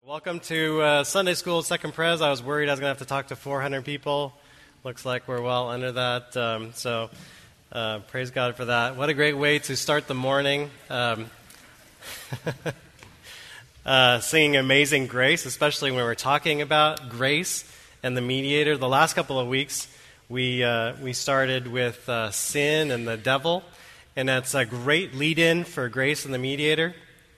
Welcome to Sunday School Second Pres. I was worried I was going to have to talk to 400 people. Looks like we're well under that, so praise God for that. What a great way to start the morning. Singing Amazing Grace, especially when we're talking about grace and the mediator. The last couple of weeks, we started with sin and the devil, and that's a great lead-in for grace and the mediator.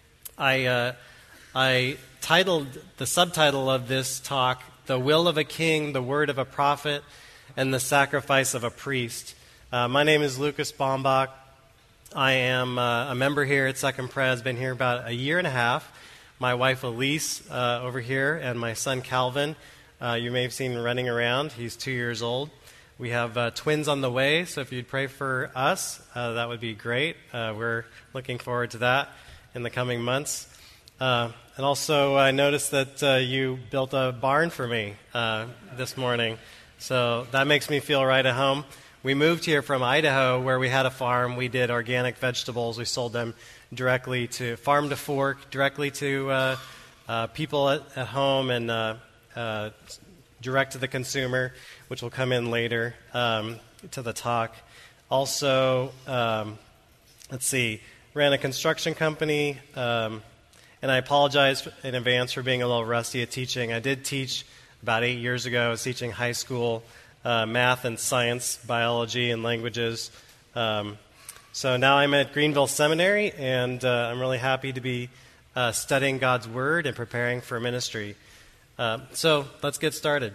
I titled the subtitle of this talk, The Will of a King, the Word of a Prophet, and the Sacrifice of a Priest. My name is Lucas Baumbach. I am a member here at Second Pres. Been here about a year and a half. My wife Elise over here and my son Calvin, you may have seen running around. He's 2 years old. We have twins on the way, so if you'd pray for us, that would be great. We're looking forward to that in the coming months. And also, I noticed that you built a barn for me this morning, so that makes me feel right at home. We moved here from Idaho, where we had a farm. We did organic vegetables. We sold them directly to farm to fork, directly to people at home, and direct to the consumer, which will come in later to the talk. Also, ran a construction company. And I apologize in advance for being a little rusty at teaching. I did teach about 8 years ago. I was teaching high school math and science, biology, and languages. So now I'm at Greenville Seminary, and I'm really happy to be studying God's Word and preparing for ministry. So let's get started.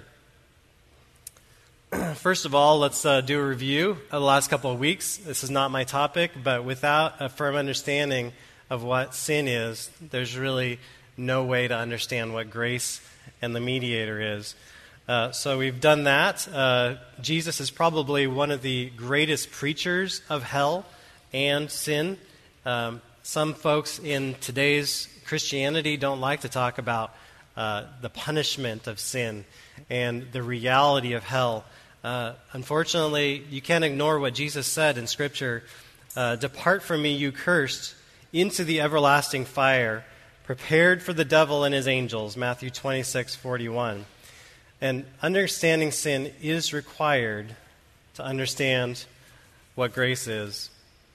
First of all, let's do a review of the last couple of weeks. This is not my topic, but without a firm understanding of what sin is, there's really no way to understand what grace and the mediator is. So we've done that. Jesus is probably one of the greatest preachers of hell and sin. Some folks in today's Christianity don't like to talk about the punishment of sin and the reality of hell. Unfortunately, you can't ignore what Jesus said in Scripture. Depart from me, you cursed, into the everlasting fire, prepared for the devil and his angels, Matthew 26:41. And understanding sin is required to understand what grace is.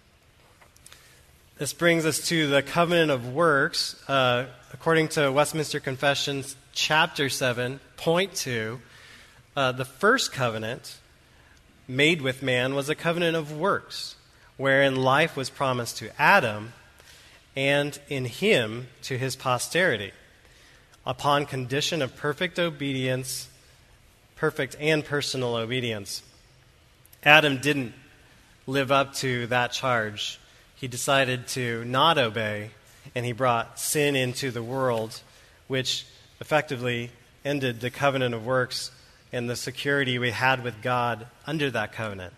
This brings us to the covenant of works. According to Westminster Confession, chapter 7, point 2, the first covenant made with man was a covenant of works, wherein life was promised to Adam, and in him to his posterity, upon condition of perfect obedience, perfect and personal obedience. Adam didn't live up to that charge. He decided to not obey, and he brought sin into the world, which effectively ended the covenant of works and the security we had with God under that covenant.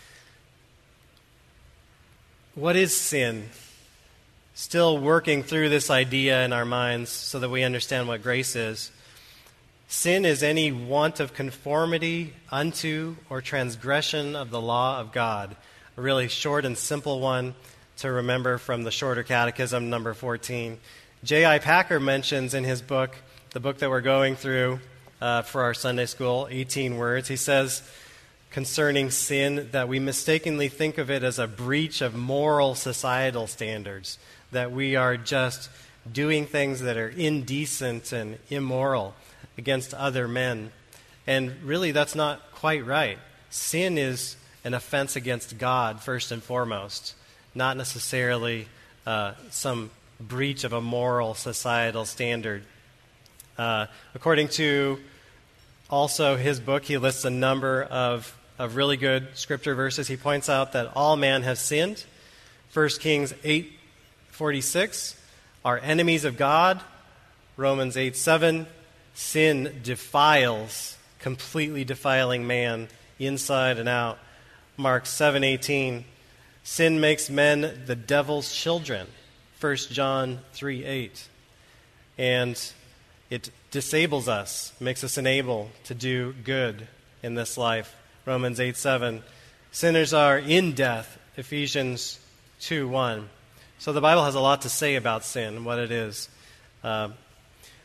What is sin? Still working through this idea in our minds so that we understand what grace is. Sin is any want of conformity unto or transgression of the law of God. A really short and simple one to remember from the Shorter Catechism, number 14. J.I. Packer mentions in his book, the book that we're going through for our Sunday school, 18 words, he says concerning sin that we mistakenly think of it as a breach of moral societal standards, that we are just doing things that are indecent and immoral against other men. And really, that's not quite right. Sin is an offense against God, first and foremost, not necessarily some breach of a moral societal standard. According to also his book, he lists a number of really good scripture verses. He points out that all man has sinned. 1 Kings 8:46, are enemies of God. Romans 8:7, sin defiles, completely defiling man inside and out. Mark 7:18, sin makes men the devil's children. 1 John 3:8, and it disables us, makes us unable to do good in this life. Romans 8:7, sinners are in death. Ephesians 2:1. So the Bible has a lot to say about sin and what it is.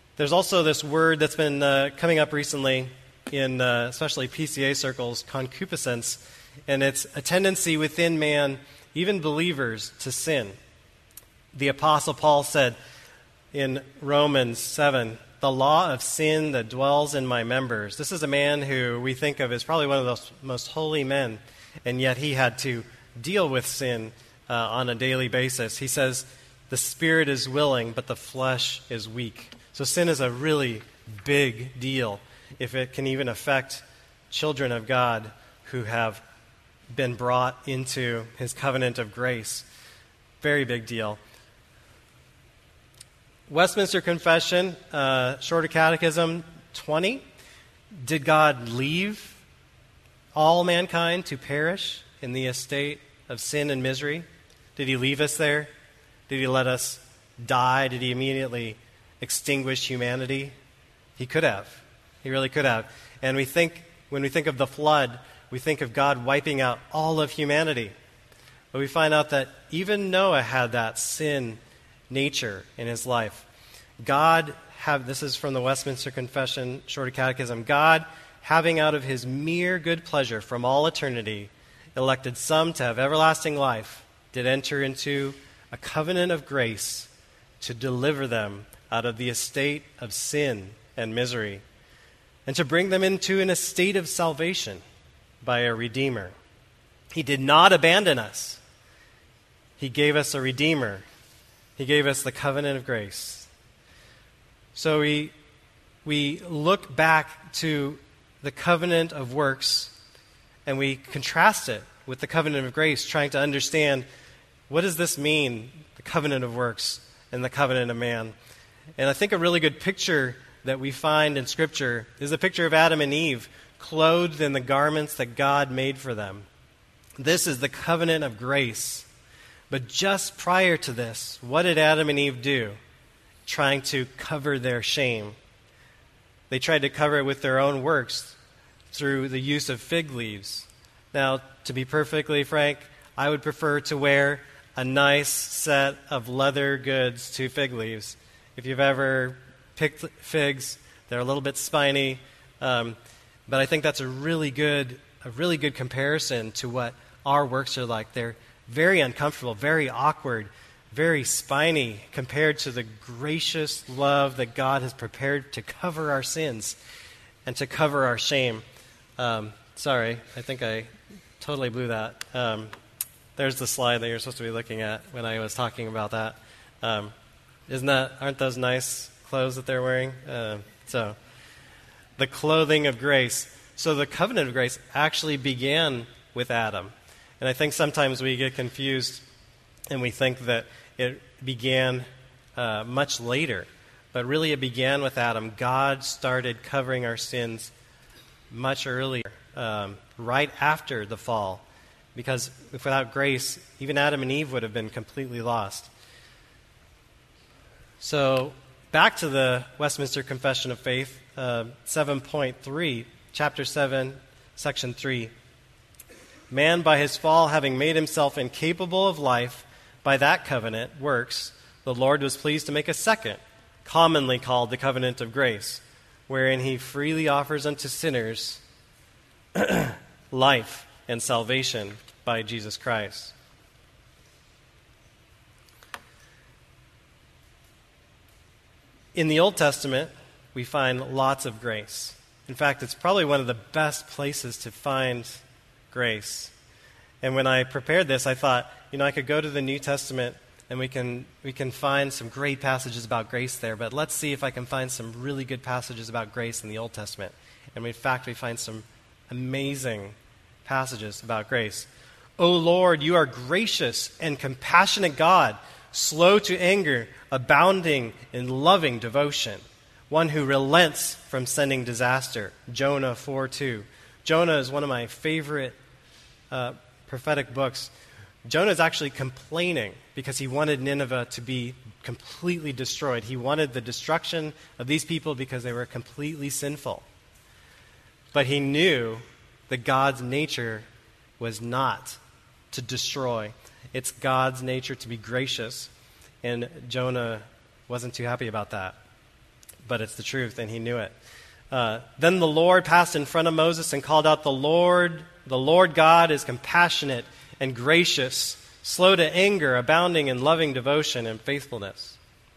There's also this word that's been coming up recently in especially PCA circles, concupiscence, and it's a tendency within man, even believers, to sin. The Apostle Paul said in Romans 7, the law of sin that dwells in my members. This is a man who we think of as probably one of the most holy men, and yet he had to deal with sin on a daily basis. He says, the spirit is willing, but the flesh is weak. So sin is a really big deal if it can even affect children of God who have been brought into his covenant of grace. Very big deal. Westminster Confession, Shorter Catechism 20. Did God leave all mankind to perish in the estate of sin and misery? Did he leave us there? Did he let us die? Did he immediately extinguish humanity? He could have. He really could have. And when we think of the flood, we think of God wiping out all of humanity. But we find out that even Noah had that sin nature in his life. This is from the Westminster Confession, Shorter Catechism, God, having out of his mere good pleasure from all eternity, elected some to have everlasting life, did enter into a covenant of grace to deliver them out of the estate of sin and misery, and to bring them into an estate of salvation by a Redeemer. He did not abandon us. He gave us a Redeemer. He gave us the covenant of grace. So we look back to the covenant of works and we contrast it with the covenant of grace, trying to understand what does this mean, the covenant of works and the covenant of man. And I think a really good picture that we find in Scripture is the picture of Adam and Eve clothed in the garments that God made for them. This is the covenant of grace. But just prior to this, what did Adam and Eve do? Trying to cover their shame. They tried to cover it with their own works through the use of fig leaves. Now, to be perfectly frank, I would prefer to wear a nice set of leather goods to fig leaves. If you've ever picked figs, they're a little bit spiny, but I think that's a really good comparison to what our works are like. They're very uncomfortable, very awkward, very spiny compared to the gracious love that God has prepared to cover our sins and to cover our shame. Sorry, I think I totally blew that. There's the slide that you're supposed to be looking at when I was talking about that. Aren't those nice clothes that they're wearing? So the clothing of grace. So the covenant of grace actually began with Adam. And I think sometimes we get confused and we think that it began much later. But really it began with Adam. God started covering our sins much earlier, right after the fall. Because without grace, even Adam and Eve would have been completely lost. So back to the Westminster Confession of Faith, 7.3, chapter 7, section 3. Man, by his fall, having made himself incapable of life by that covenant, works, the Lord was pleased to make a second, commonly called the covenant of grace, wherein he freely offers unto sinners life and salvation by Jesus Christ. In the Old Testament, we find lots of grace. In fact, it's probably one of the best places to find grace. And when I prepared this, I thought, I could go to the New Testament and we can find some great passages about grace there, but let's see if I can find some really good passages about grace in the Old Testament. And in fact, we find some amazing passages about grace. O Lord, you are gracious and compassionate God, slow to anger, abounding in loving devotion, one who relents from sending disaster. Jonah 4:2. Jonah is one of my favorite prophetic books. Jonah is actually complaining because he wanted Nineveh to be completely destroyed. He wanted the destruction of these people because they were completely sinful. But he knew that God's nature was not to destroy. It's God's nature to be gracious, and Jonah wasn't too happy about that. but it's the truth, and he knew it. Then the Lord passed in front of Moses and called out, the Lord God is compassionate and gracious, slow to anger, abounding in loving devotion and faithfulness.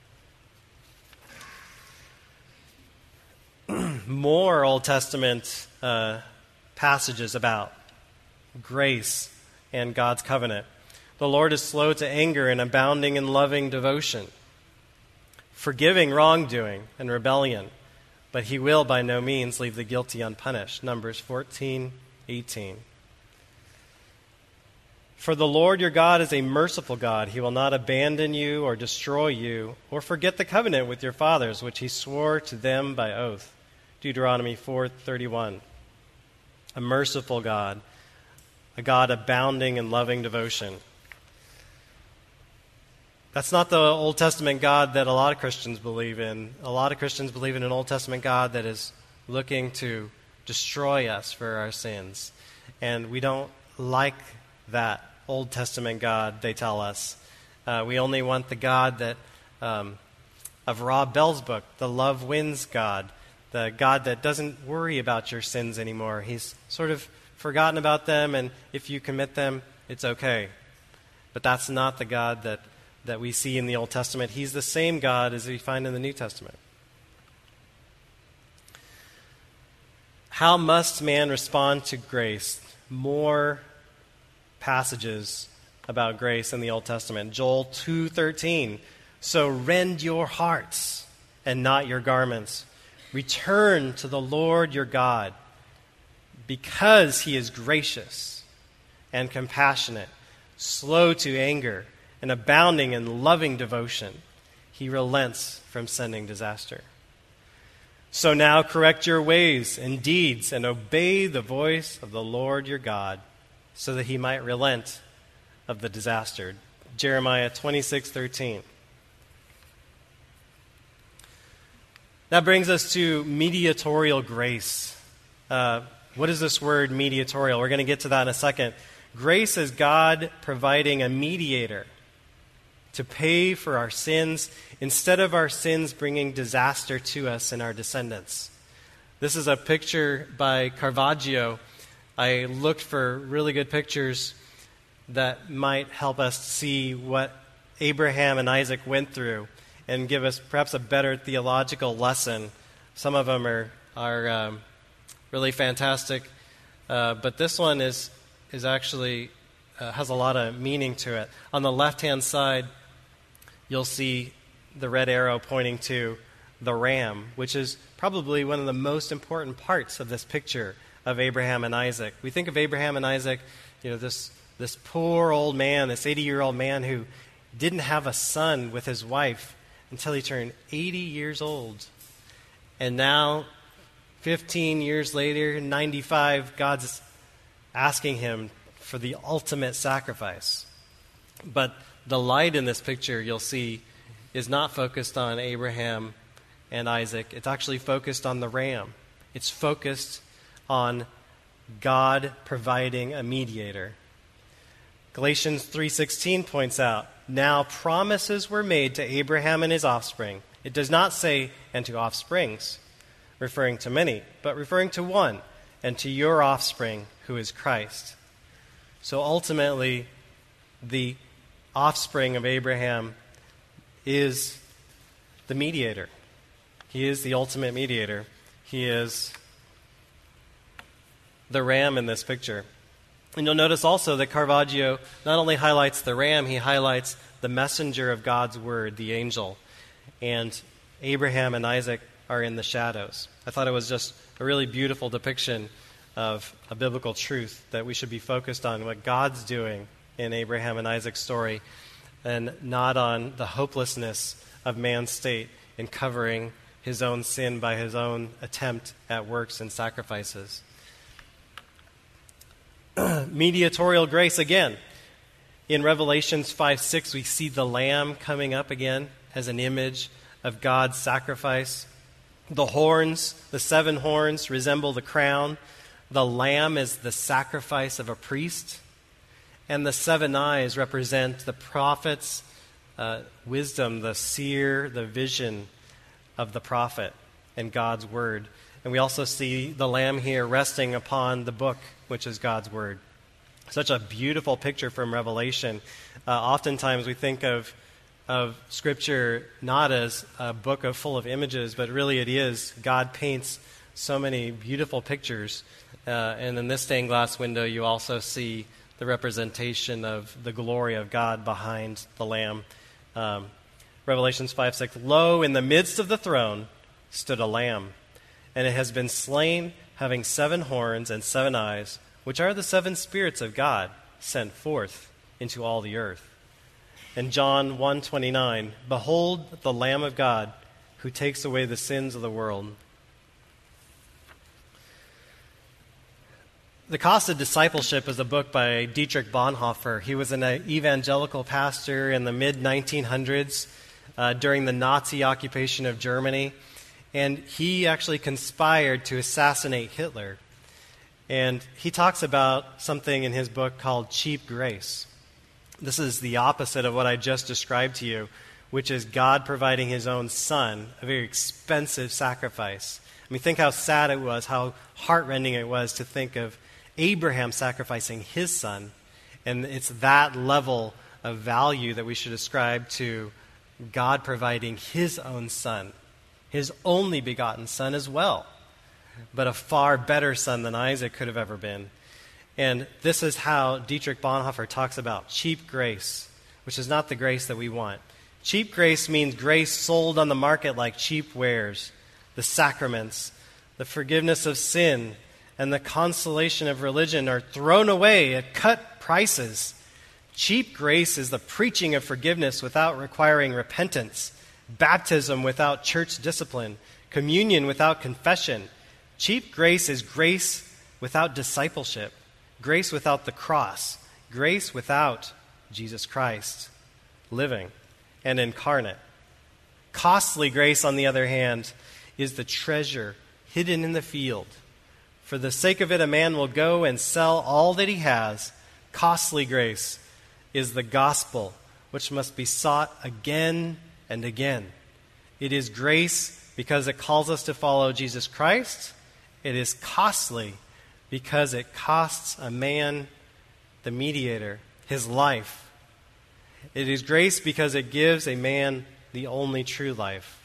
More Old Testament passages about grace and God's covenant. The Lord is slow to anger and abounding in loving devotion, forgiving wrongdoing and rebellion, but he will by no means leave the guilty unpunished. Numbers 14:18. For the Lord your God is a merciful God. He will not abandon you or destroy you or forget the covenant with your fathers, which he swore to them by oath. Deuteronomy 4:31. A merciful God, a God abounding in loving devotion. That's not the Old Testament God that a lot of Christians believe in. A lot of Christians believe in an Old Testament God that is looking to destroy us for our sins. And we don't like that Old Testament God, they tell us. We only want the God that of Rob Bell's book, the Love Wins God, the God that doesn't worry about your sins anymore. He's sort of forgotten about them, and if you commit them, it's okay. But that's not the God that we see in the Old Testament. He's the same God as we find in the New Testament. How must man respond to grace? More passages about grace in the Old Testament. Joel 2:13. So rend your hearts and not your garments. Return to the Lord your God, because he is gracious and compassionate, slow to anger, and abounding in loving devotion. He relents from sending disaster. So now correct your ways and deeds and obey the voice of the Lord your God, so that he might relent of the disaster. Jeremiah 26:13. That brings us to mediatorial grace. What is this word mediatorial? We're going to get to that in a second. Grace is God providing a mediator to pay for our sins instead of our sins bringing disaster to us and our descendants. This is a picture by Caravaggio. I looked for really good pictures that might help us see what Abraham and Isaac went through and give us perhaps a better theological lesson. Some of them are really fantastic, but this one is actually has a lot of meaning to it. On the left-hand side, you'll see the red arrow pointing to the ram, which is probably one of the most important parts of this picture of Abraham and Isaac. We think of Abraham and Isaac, this poor old man, this 80-year-old man who didn't have a son with his wife until he turned 80 years old. And now, 15 years later, 95, God's asking him for the ultimate sacrifice. But the light in this picture, you'll see, is not focused on Abraham and Isaac. It's actually focused on the ram. It's focused on God providing a mediator. Galatians 3:16 points out, now promises were made to Abraham and his offspring. It does not say, and to offsprings, referring to many, but referring to one, and to your offspring, who is Christ. So ultimately, the offspring of Abraham is the mediator. He is the ultimate mediator. He is the ram in this picture. And you'll notice also that Caravaggio not only highlights the ram, he highlights the messenger of God's word, the angel. And Abraham and Isaac are in the shadows. I thought it was just a really beautiful depiction of a biblical truth that we should be focused on what God's doing in Abraham and Isaac's story, and not on the hopelessness of man's state in covering his own sin by his own attempt at works and sacrifices. Mediatorial grace again. In Revelations 5:6, we see the lamb coming up again as an image of God's sacrifice. The horns, the 7 horns, resemble the crown. The lamb is the sacrifice of a priest. And the 7 eyes represent the prophet's wisdom, the seer, the vision of the prophet. and God's Word. And we also see the Lamb here resting upon the book, which is God's Word. Such a beautiful picture from Revelation. Oftentimes we think of Scripture not as a book full of images, but really it is. God paints so many beautiful pictures. And in this stained glass window, you also see the representation of the glory of God behind the Lamb. Revelations 5:6, "Lo, in the midst of the throne stood a lamb, and it has been slain, having 7 horns and 7 eyes, which are the 7 spirits of God sent forth into all the earth." And John 1:29, "Behold the Lamb of God, who takes away the sins of the world." The Cost of Discipleship is a book by Dietrich Bonhoeffer. He was an evangelical pastor in the mid-1900s during the Nazi occupation of Germany. And he actually conspired to assassinate Hitler. And he talks about something in his book called cheap grace. This is the opposite of what I just described to you, which is God providing his own son, a very expensive sacrifice. I mean, think how sad it was, how heartrending it was to think of Abraham sacrificing his son. And it's that level of value that we should ascribe to God providing his own son, his only begotten son as well, but a far better son than Isaac could have ever been. And this is how Dietrich Bonhoeffer talks about cheap grace, which is not the grace that we want. Cheap grace means grace sold on the market like cheap wares. The sacraments, the forgiveness of sin, and the consolation of religion are thrown away at cut prices. Cheap grace is the preaching of forgiveness without requiring repentance, baptism without church discipline, communion without confession. Cheap grace is grace without discipleship, grace without the cross, grace without Jesus Christ living and incarnate. Costly grace, on the other hand, is the treasure hidden in the field. For the sake of it, a man will go and sell all that he has. Costly grace is the gospel, which must be sought again and again. It is grace because it calls us to follow Jesus Christ. It is costly because it costs a man, the mediator, his life. It is grace because it gives a man the only true life.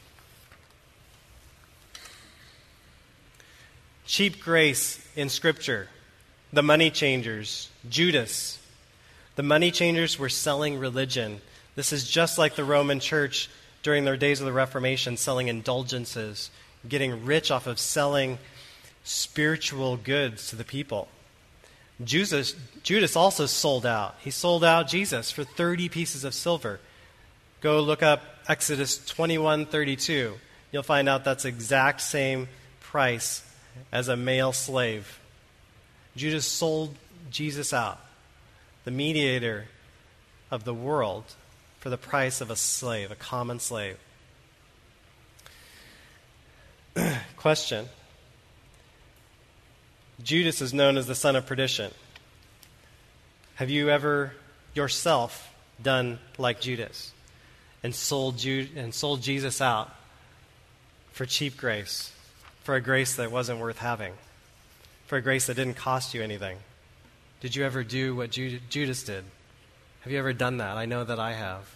Cheap grace in Scripture, the money changers, Judas. The money changers were selling religion. This is just like the Roman Church during their days of the Reformation, selling indulgences, getting rich off of selling spiritual goods to the people. Judas also sold out. He sold out Jesus for 30 pieces of silver. Go look up Exodus 21:32. You'll find out that's the exact same price as a male slave. Judas sold Jesus out, the mediator of the world, for the price of a slave, a common slave. Question. Judas is known as the son of perdition. Have you ever yourself done like Judas and sold Jesus out for cheap grace, for a grace that wasn't worth having, for a grace that didn't cost you anything? Did you ever do what Judas did? Have you ever done that? I know that I have.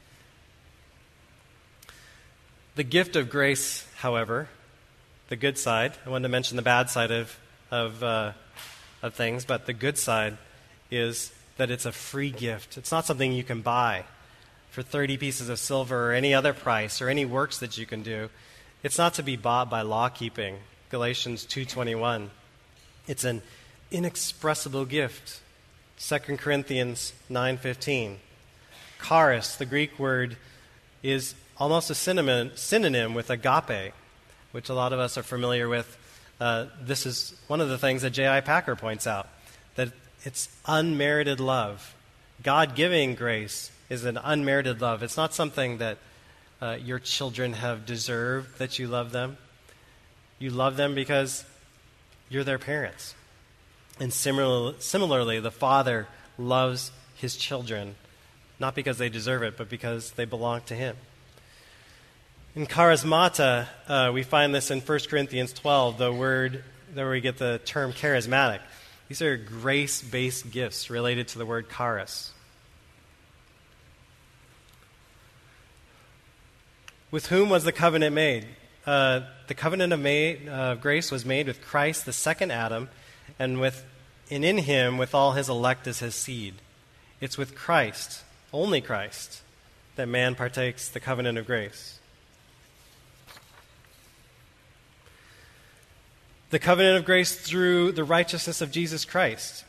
The gift of grace, however, the good side, I wanted to mention the bad side of things, but the good side is that it's a free gift. It's not something you can buy for 30 pieces of silver or any other price or any works that you can do. It's not to be bought by law keeping. Galatians 2:21. It's an inexpressible gift. 2 Corinthians 9:15. Charis, the Greek word, is almost a synonym with agape, which a lot of us are familiar with. This is one of the things that J.I. Packer points out, that it's unmerited love. God-giving grace is an unmerited love. It's not something that your children have deserved that you love them. You love them because you're their parents. And similarly, the Father loves his children, not because they deserve it, but because they belong to him. In charismata, we find this in 1 Corinthians 12, the word where we get the term charismatic. These are grace-based gifts related to the word charis. With whom was the covenant made? The covenant of grace was made with Christ, the second Adam, and in him with all his elect as his seed. It's with Christ, only Christ, that man partakes the covenant of grace. The covenant of grace through the righteousness of Jesus Christ.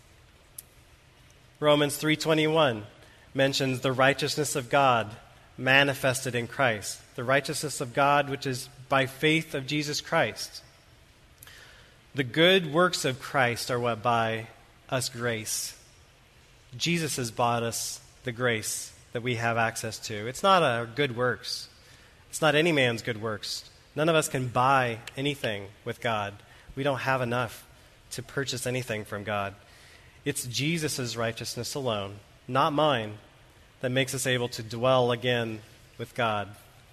Romans 3:21 mentions the righteousness of God manifested in Christ. The righteousness of God which is by faith of Jesus Christ. The good works of Christ are what buy us grace. Jesus has bought us the grace that we have access to. It's not our good works. It's not any man's good works. None of us can buy anything with God. We don't have enough to purchase anything from God. It's Jesus' righteousness alone, not mine, that makes us able to dwell again with God.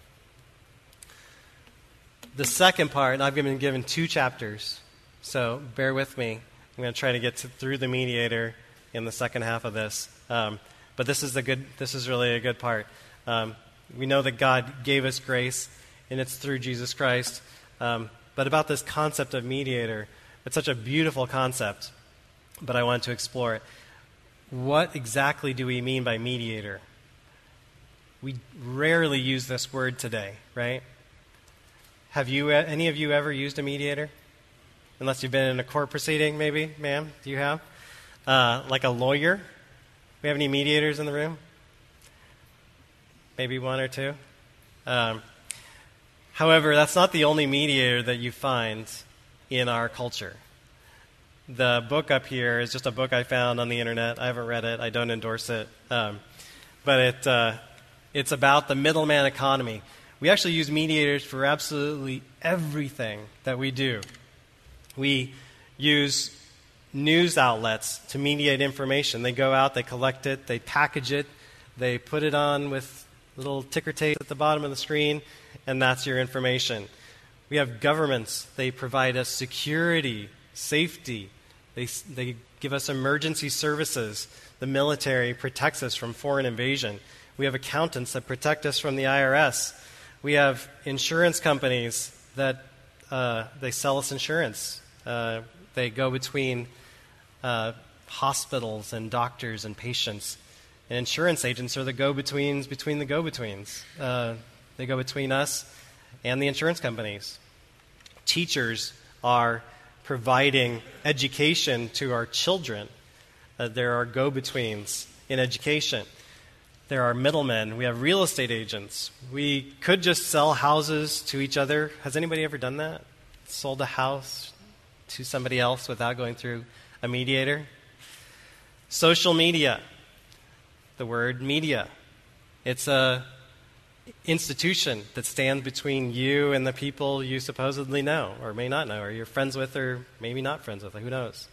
The second part, and I've been given 2 chapters, so bear with me. I'm going to try to get through the mediator in the second half of this. But this is really a good part. We know that God gave us grace, and it's through Jesus Christ. But about this concept of mediator, it's such a beautiful concept, but I want to explore it. What exactly do we mean by mediator? We rarely use this word today, right? Have any of you ever used a mediator? Unless you've been in a court proceeding, maybe, ma'am? Do you have? Like a lawyer? We have any mediators in the room? Maybe 1 or 2? However, that's not the only mediator that you find in our culture. The book up here is just a book I found on the internet. I haven't read it. I don't endorse it. But it's about the middleman economy. We actually use mediators for absolutely everything that we do. We use news outlets to mediate information. They go out, they collect it, they package it, they put it on with little ticker tape at the bottom of the screen, and that's your information. We have governments. They provide us security, safety. They give us emergency services. The military protects us from foreign invasion. We have accountants that protect us from the IRS. We have insurance companies that they sell us insurance. They go between hospitals and doctors and patients. And insurance agents are the go-betweens between the go-betweens. They go between us and the insurance companies. Teachers are providing education to our children. There are go-betweens in education. There are middlemen. We have real estate agents. We could just sell houses to each other. Has anybody ever done that? Sold a house to somebody else without going through a mediator? Social media. The word media. It's a institution that stands between you and the people you supposedly know or may not know, or you're friends with or maybe not friends with. Who knows?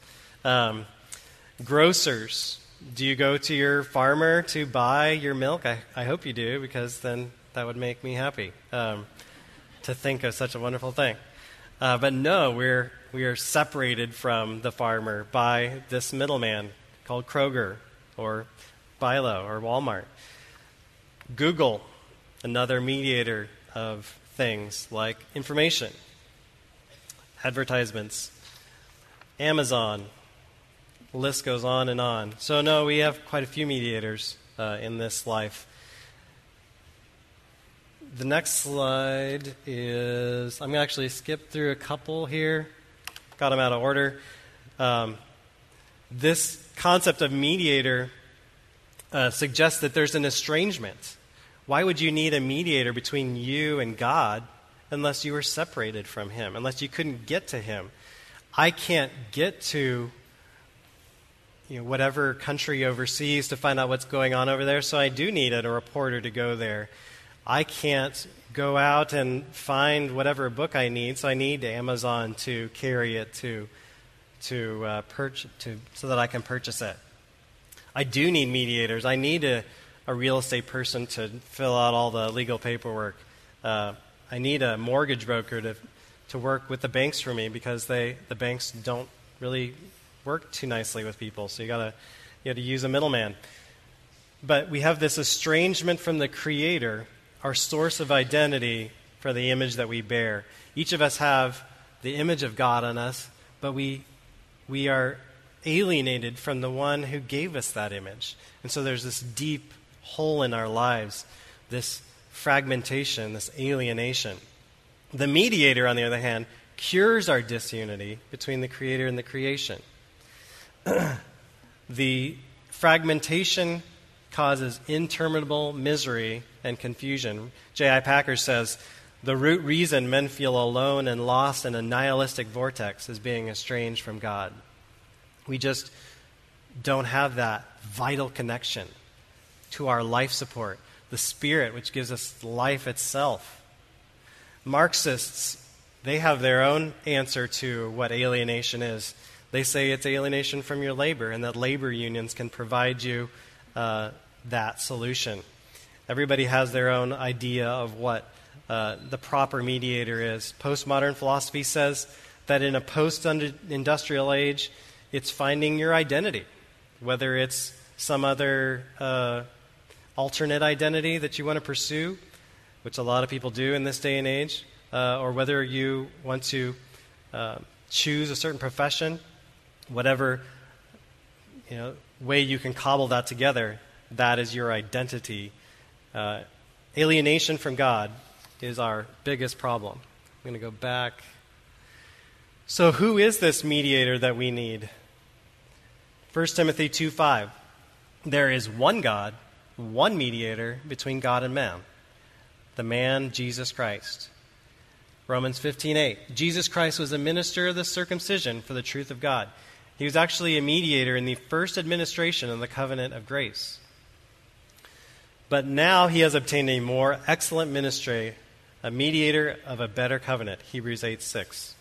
Grocers. Do you go to your farmer to buy your milk? I hope you do, because then that would make me happy to think of such a wonderful thing. But no, we are separated from the farmer by this middleman called Kroger or Bilo or Walmart. Google, another mediator of things like information, advertisements. Amazon, the list goes on and on. So no, we have quite a few mediators in this life. The next slide is, I'm going to actually skip through a couple here. Got them out of order. This concept of mediator suggests that there's an estrangement. Why would you need a mediator between you and God unless you were separated from Him, unless you couldn't get to Him? I can't get to whatever country overseas to find out what's going on over there, so I do need a reporter to go there. I can't go out and find whatever book I need, so I need Amazon to carry it so that I can purchase it. I do need mediators. I need a real estate person to fill out all the legal paperwork. I need a mortgage broker to work with the banks for me because the banks don't really work too nicely with people. So you got to use a middleman. But we have this estrangement from the Creator, our source of identity for the image that we bear. Each of us have the image of God on us, but we are alienated from the one who gave us that image. And so there's this deep hole in our lives, this fragmentation, this alienation. The mediator, on the other hand, cures our disunity between the Creator and the creation. The fragmentation causes interminable misery and confusion. J.I. Packer says, the root reason men feel alone and lost in a nihilistic vortex is being estranged from God. We just don't have that vital connection to our life support, the Spirit, which gives us life itself. Marxists, they have their own answer to what alienation is. They say it's alienation from your labor, and that labor unions can provide you that solution. Everybody has their own idea of what the proper mediator is. Postmodern philosophy says that in a post-industrial age, it's finding your identity, whether it's some other alternate identity that you want to pursue, which a lot of people do in this day and age, or whether you want to choose a certain profession, whatever way you can cobble that together, that is your identity. Alienation from God is our biggest problem. I'm going to go back. So who is this mediator that we need? 1 Timothy 2:5. There is one God, one mediator between God and man, the man Jesus Christ. Romans 15:8. Jesus Christ was a minister of the circumcision for the truth of God. He was actually a mediator in the first administration of the covenant of grace. But now he has obtained a more excellent ministry, a mediator of a better covenant. Hebrews 8:6.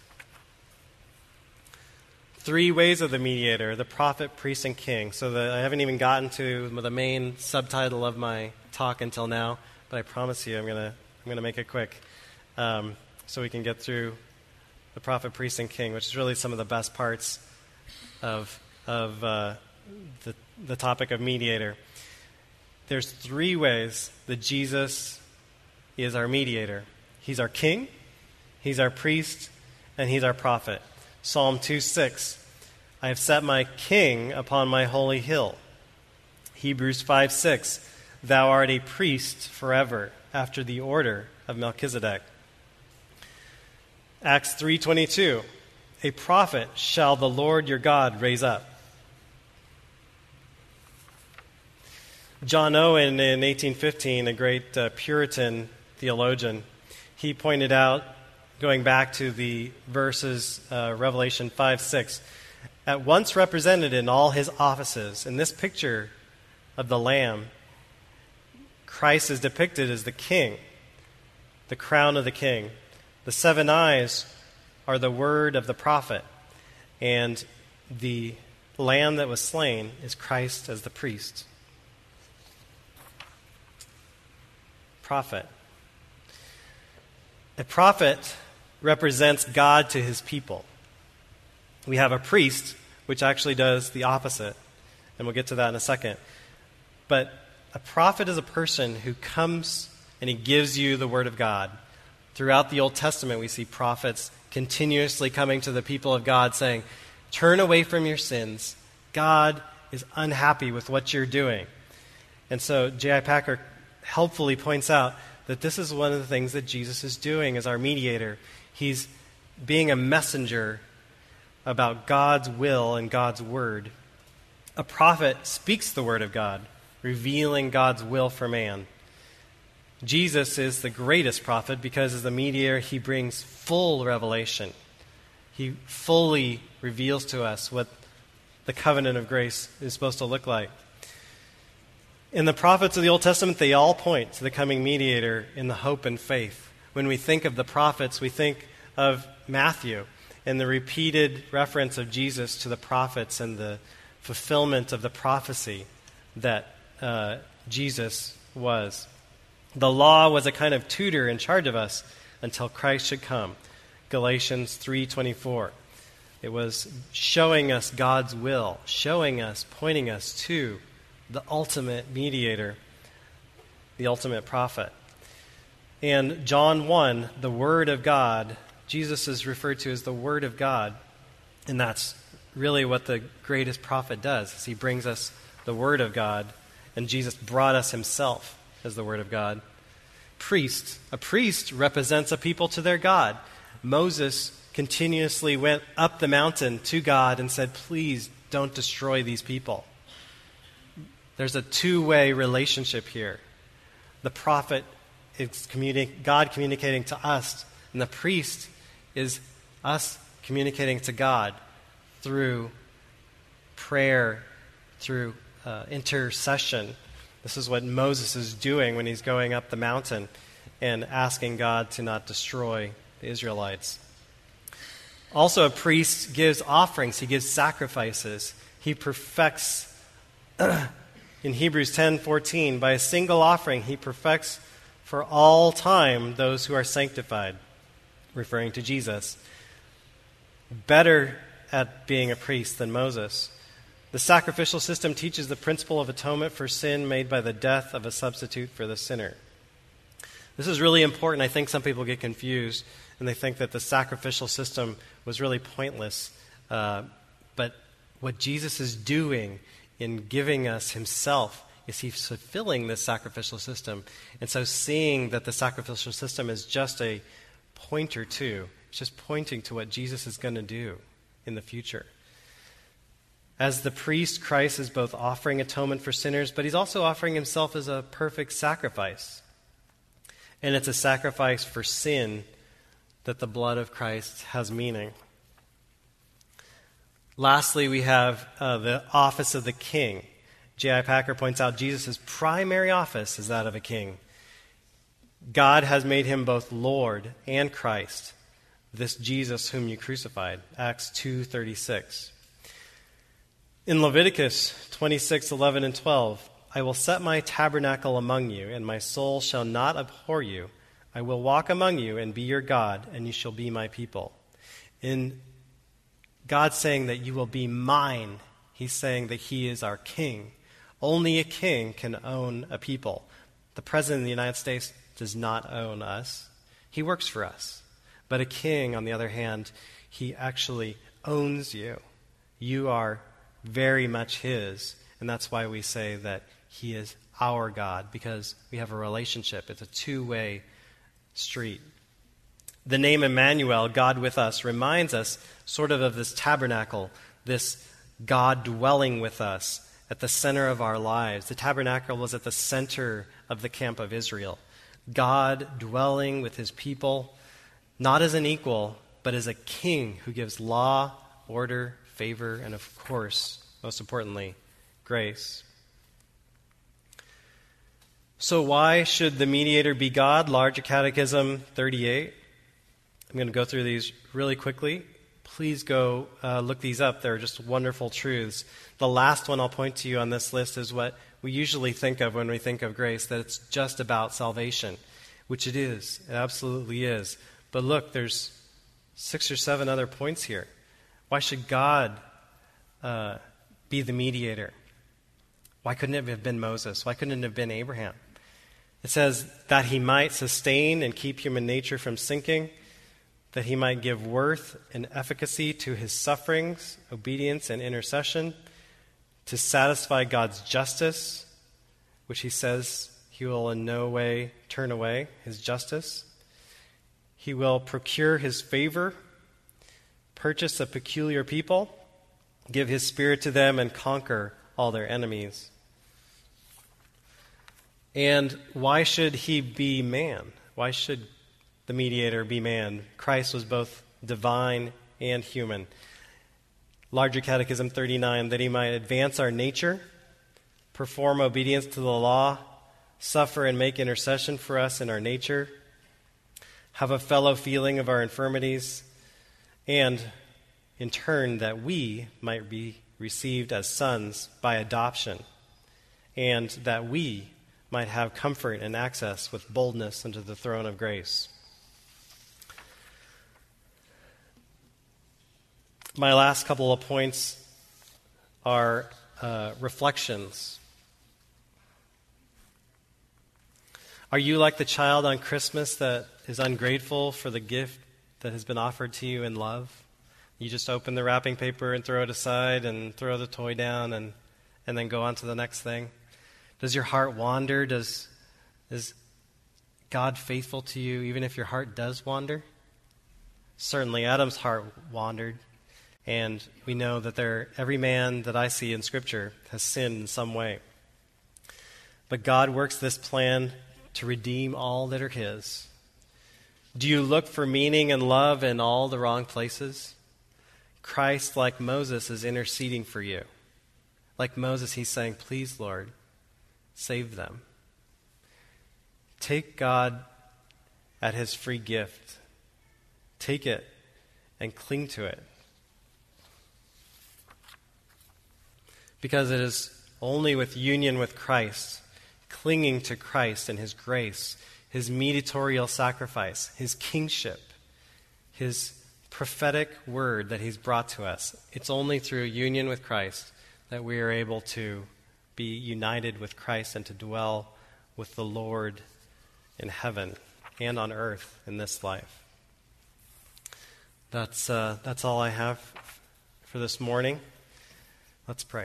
3 ways of the mediator: the prophet, priest, and king. So I haven't even gotten to the main subtitle of my talk until now, but I promise you I'm gonna make it quick, so we can get through the prophet, priest, and king, which is really some of the best parts of the topic of mediator. There's 3 ways that Jesus is our mediator. He's our king, he's our priest, and he's our prophet. Psalm 2:6, I have set my king upon my holy hill. Hebrews 5:6, thou art a priest forever, after the order of Melchizedek. Acts 3:22, a prophet shall the Lord your God raise up. John Owen in 1815, a great Puritan theologian, he pointed out, going back to the verses, Revelation 5:6, at once represented in all his offices. In this picture of the Lamb, Christ is depicted as the king, the crown of the king. The 7 eyes are the word of the prophet, and the lamb that was slain is Christ as the priest. Prophet. A prophet represents God to his people. We have a priest, which actually does the opposite, and we'll get to that in a second. But a prophet is a person who comes and he gives you the word of God. Throughout the Old Testament, we see prophets continuously coming to the people of God saying, turn away from your sins. God is unhappy with what you're doing. And so J.I. Packer helpfully points out that this is one of the things that Jesus is doing as our mediator. He's being a messenger about God's will and God's word. A prophet speaks the word of God, revealing God's will for man. Jesus is the greatest prophet because as the mediator, he brings full revelation. He fully reveals to us what the covenant of grace is supposed to look like. In the prophets of the Old Testament, they all point to the coming mediator in the hope and faith. When we think of the prophets, we think of Matthew and the repeated reference of Jesus to the prophets and the fulfillment of the prophecy that Jesus was. The law was a kind of tutor in charge of us until Christ should come. Galatians 3:24. It was showing us God's will, showing us, pointing us to the ultimate mediator, the ultimate prophet. And John 1, the Word of God, Jesus is referred to as the Word of God. And that's really what the greatest prophet does, is he brings us the Word of God. And Jesus brought us himself as the Word of God. Priest. A priest represents a people to their God. Moses continuously went up the mountain to God and said, please don't destroy these people. There's a two-way relationship here. The prophet is God communicating to us, and the priest is us communicating to God through prayer, through intercession. This is what Moses is doing when he's going up the mountain and asking God to not destroy the Israelites. Also, a priest gives offerings. He gives sacrifices. He perfects, in Hebrews 10:14, by a single offering, he perfects for all time those who are sanctified, referring to Jesus. Better at being a priest than Moses. The sacrificial system teaches the principle of atonement for sin made by the death of a substitute for the sinner. This is really important. I think some people get confused and they think that the sacrificial system was really pointless. But what Jesus is doing in giving us himself is he's fulfilling this sacrificial system. And so seeing that the sacrificial system is just a pointer to, it's just pointing to what Jesus is going to do in the future. As the priest, Christ is both offering atonement for sinners, but he's also offering himself as a perfect sacrifice. And it's a sacrifice for sin that the blood of Christ has meaning. Lastly, we have the office of the king. J.I. Packer points out Jesus' primary office is that of a king. God has made him both Lord and Christ, this Jesus whom you crucified. Acts 2:36. In Leviticus 26:11 and 12, I will set my tabernacle among you, and my soul shall not abhor you. I will walk among you and be your God, and you shall be my people. In God saying that you will be mine, he's saying that he is our king. Only a king can own a people. The president of the United States does not own us. He works for us. But a king, on the other hand, he actually owns you. You are very much his. And that's why we say that he is our God, because we have a relationship. It's a two-way street. The name Emmanuel, God with us, reminds us sort of this tabernacle, this God dwelling with us at the center of our lives. The tabernacle was at the center of the camp of Israel. God dwelling with his people, not as an equal, but as a king who gives law, order, favor, and of course, most importantly, grace. So why should the mediator be God? Larger Catechism 38. I'm going to go through these really quickly. Please go look these up. They're just wonderful truths. The last one I'll point to you on this list is what we usually think of when we think of grace, that it's just about salvation, which it is. It absolutely is. But look, there's 6 or 7 other points here. Why should God be the mediator? Why couldn't it have been Moses? Why couldn't it have been Abraham? It says that he might sustain and keep human nature from sinking, that he might give worth and efficacy to his sufferings, obedience, and intercession, to satisfy God's justice, which he says he will in no way turn away, his justice. He will procure his favor, purchase a peculiar people, give his spirit to them, and conquer all their enemies. And why should he be man? Why should the mediator be man? Christ was both divine and human. Larger Catechism 39, that he might advance our nature, perform obedience to the law, suffer and make intercession for us in our nature, have a fellow feeling of our infirmities, and in turn that we might be received as sons by adoption, and that we might have comfort and access with boldness into the throne of grace. My last couple of points are reflections. Are you like the child on Christmas that is ungrateful for the gift that has been offered to you in love? You just open the wrapping paper and throw it aside and throw the toy down and then go on to the next thing? Does your heart wander? Is God faithful to you even if your heart does wander? Certainly Adam's heart wandered, and we know that every man that I see in Scripture has sinned in some way. But God works this plan to redeem all that are his. Do you look for meaning and love in all the wrong places? Christ, like Moses, is interceding for you. Like Moses, he's saying, please, Lord, save them. Take God at his free gift. Take it and cling to it. Because it is only with union with Christ, clinging to Christ and his grace, his mediatorial sacrifice, his kingship, his prophetic word that he's brought to us. It's only through union with Christ that we are able to be united with Christ and to dwell with the Lord in heaven and on earth in this life. That's all I have for this morning. Let's pray.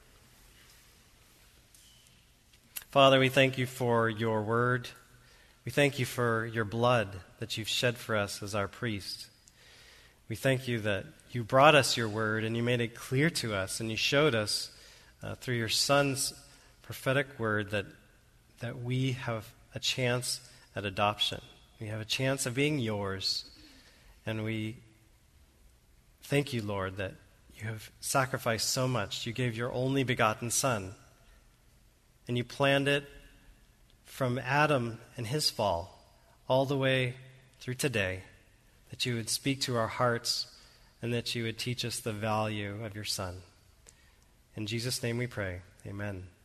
Father, we thank you for your word. We thank you for your blood that you've shed for us as our priest. We thank you that you brought us your word and you made it clear to us and you showed us through your Son's prophetic word that we have a chance at adoption. We have a chance of being yours. And we thank you, Lord, that you have sacrificed so much. You gave your only begotten Son. And you planned it from Adam and his fall all the way through today, that you would speak to our hearts and that you would teach us the value of your Son. In Jesus' name we pray. Amen.